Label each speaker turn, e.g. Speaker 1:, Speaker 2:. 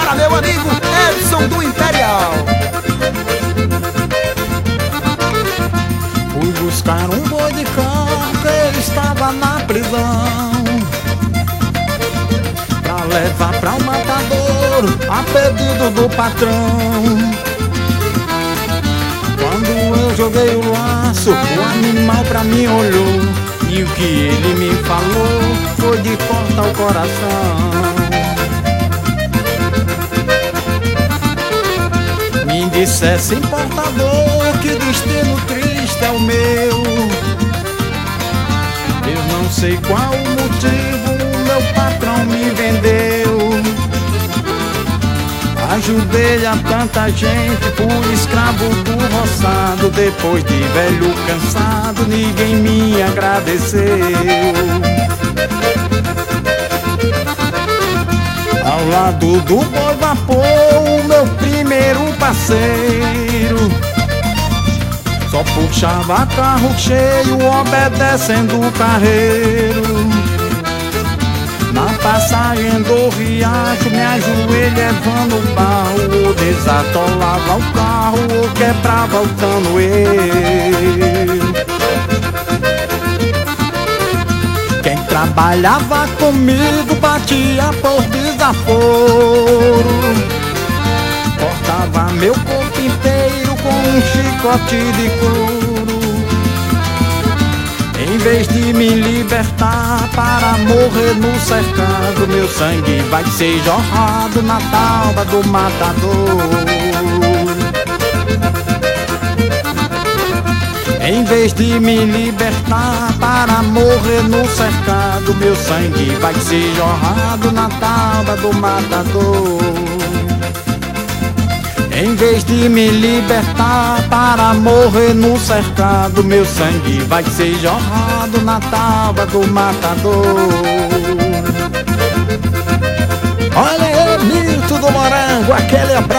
Speaker 1: para meu amigo Edson do Imperial.
Speaker 2: Fui buscar um boi de campo que ele estava na prisão, pra levar pra um matadouro a pedido do patrão. Quando eu joguei o laço, o animal pra mim olhou, e o que ele me falou foi de cortar o coração. Me dissesse, importador, que destino triste é o meu. Eu não sei qual o motivo o meu patrão me vendeu. Ajudei a tanta gente, fui escravo do roçado. Depois de velho cansado, ninguém me agradeceu. Ao lado do boi vapor, o meu primeiro parceiro só puxava carro cheio, obedecendo o carreiro. Na passagem do riacho, me ajoelhei levando o barro, desatolava o carro, ou quebrava o canoeiro. Quem trabalhava comigo batia por desaforo, cortava meu corpo inteiro com um chicote de couro. Em vez de me libertar para morrer no cercado, meu sangue vai ser jorrado na tauba do matador. Em vez de me libertar para morrer no cercado, meu sangue vai ser jorrado na tauba do matador. Em vez de me libertar para morrer no cercado, meu sangue vai ser jorrado na tauba do matador.
Speaker 1: Olha aí, Milton do Morango, aquele abraço.